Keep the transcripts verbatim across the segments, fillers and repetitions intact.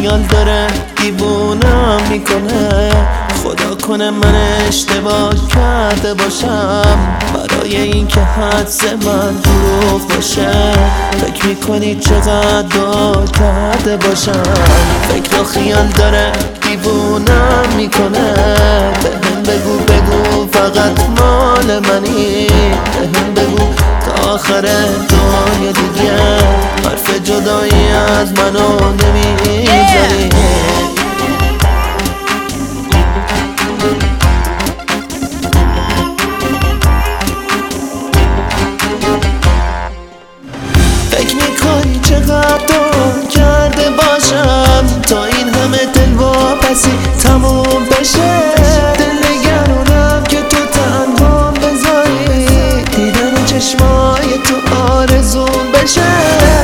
خیال داره دیوونم میکنه. خدا کنه من اشتباه کرده باشم برای این که حدس من دروغ باشه. فکر میکنی چقدر دعا کرده باشم. فکر و خیال داره دیوونم میکنه. بهم بگو بگو فقط مال منی. بهم بگو تا آخر دنیا دیگه حرف جدایی از منو نمیزنی. فکر میکنی چقدر دور کرده باشم تا این همه دل واپسی تموم بشه. دل نگرانم که تو تنها بذاری دیدن چشمای تو آرزوم بشه.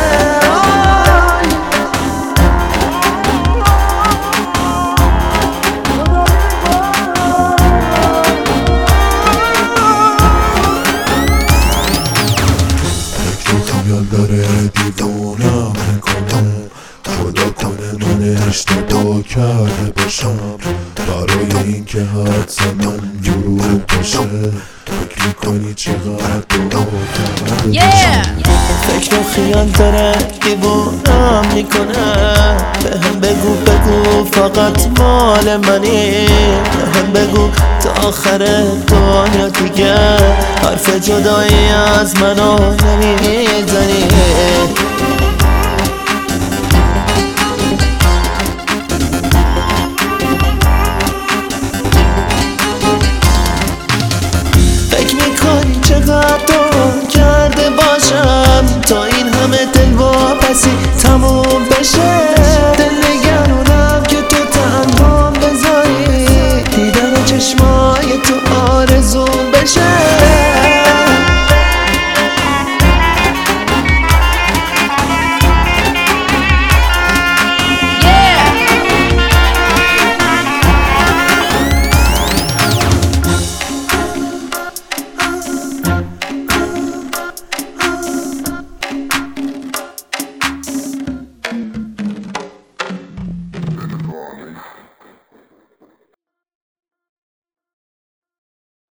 خیال داره دیوونم میکنه. خدا کنه من اشتباه کرده باشم برای این که حدس من دروغ باشه. فکر میکنی چقدر دعا کرده باشم. فکر و خیال داره دیوونم میکنه. بهم بگو بگو فقط مال منی. بهم بگو تا آخر دنیا دیگه حرف جدایی از منو نمیزنی.